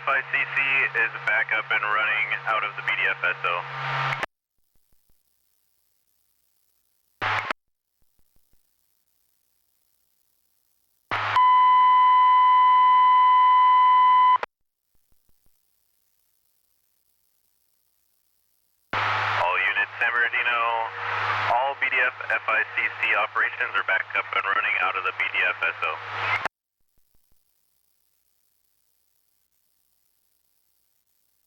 FICC is back up and running out of the BDFSO. All units, San Bernardino, all BDF FICC operations are back up and running out of the BDFSO.